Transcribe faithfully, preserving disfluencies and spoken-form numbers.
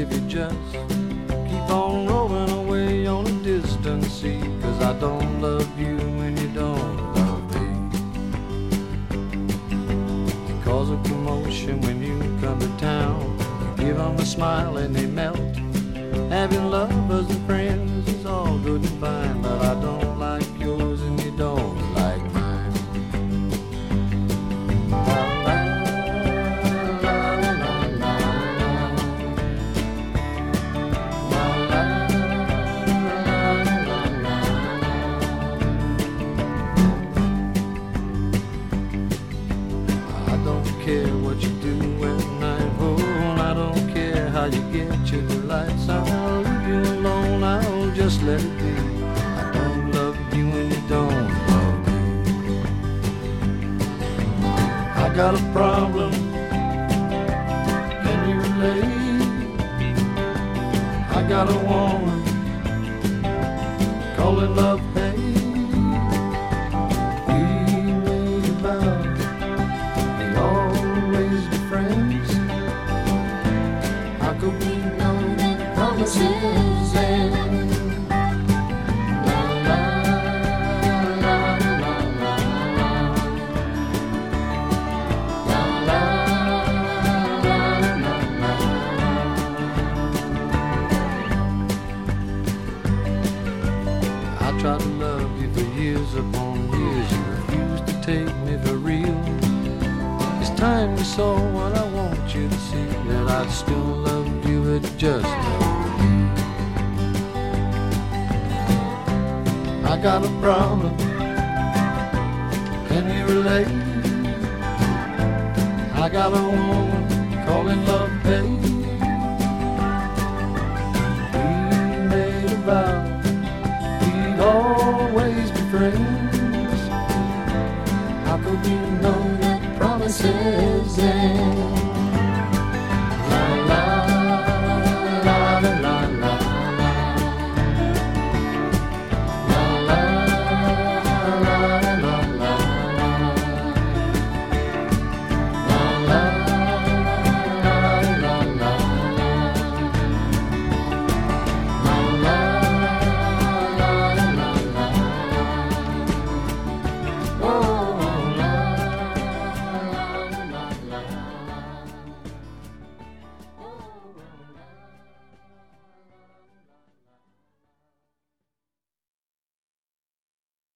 if you just keep on rolling away on a distant sea. Cause I don't love you when you don't love me. You cause a commotion when you come to town. You give them a smile and they melt. Having lovers and friends is all good and fine, but I don't like yours and you don't like mine. I don't care what you do at night, oh, and I don't care how you get your delights. I'll leave you alone, I'll just let it be. I don't love you and you don't love me. I got a problem, can you relate? I got a woman, call it love hate. We made a vow, we always be friends. How could we know that promises end? La la la la la la la la la la. I tried to love you for years upon years. You refused to take me for real. It's time you saw what I want you to see, that I still love you at just love me. I got a problem, can you relate? I got a woman calling love hate.